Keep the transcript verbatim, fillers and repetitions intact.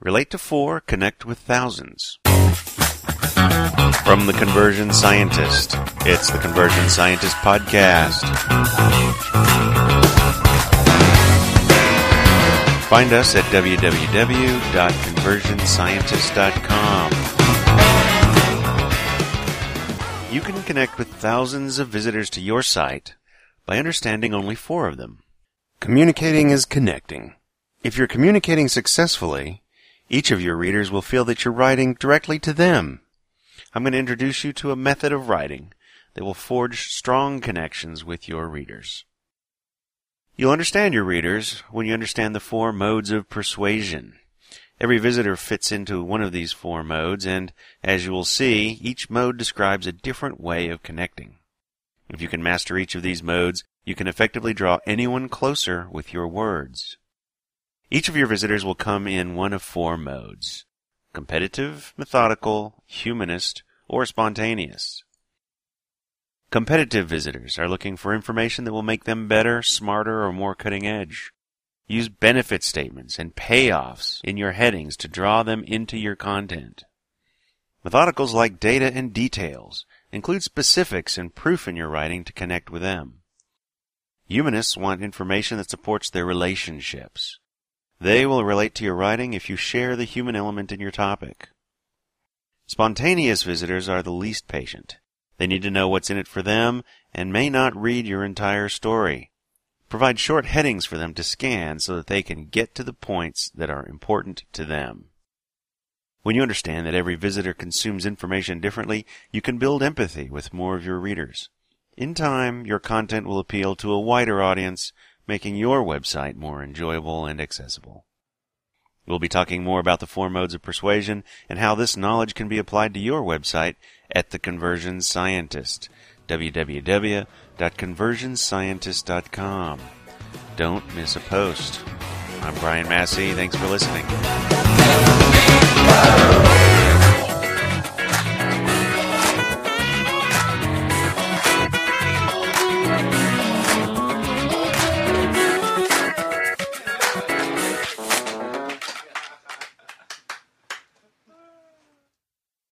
Relate to four, connect with thousands. From The Conversion Scientist, it's The Conversion Scientist Podcast. Find us at w w w dot conversion scientist dot com. You can connect with thousands of visitors to your site by understanding only four of them. Communicating is connecting. If you're communicating successfully, each of your readers will feel that you're writing directly to them. I'm going to introduce you to a method of writing that will forge strong connections with your readers. You'll understand your readers when you understand the four modes of persuasion. Every visitor fits into one of these four modes, and as you will see, each mode describes a different way of connecting. If you can master each of these modes, you can effectively draw anyone closer with your words. Each of your visitors will come in one of four modes: competitive, methodical, humanist, or spontaneous. Competitive visitors are looking for information that will make them better, smarter, or more cutting edge. Use benefit statements and payoffs in your headings to draw them into your content. Methodicals like data and details. Include specifics and proof in your writing to connect with them. Humanists want information that supports their relationships. They will relate to your writing if you share the human element in your topic. Spontaneous visitors are the least patient. They need to know what's in it for them and may not read your entire story. Provide short headings for them to scan so that they can get to the points that are important to them. When you understand that every visitor consumes information differently, you can build empathy with more of your readers. In time, your content will appeal to a wider audience, making your website more enjoyable and accessible. We'll be talking more about the four modes of persuasion and how this knowledge can be applied to your website at The Conversion Scientist, w w w dot conversion scientist dot com. Don't miss a post. I'm Brian Massey. Thanks for listening.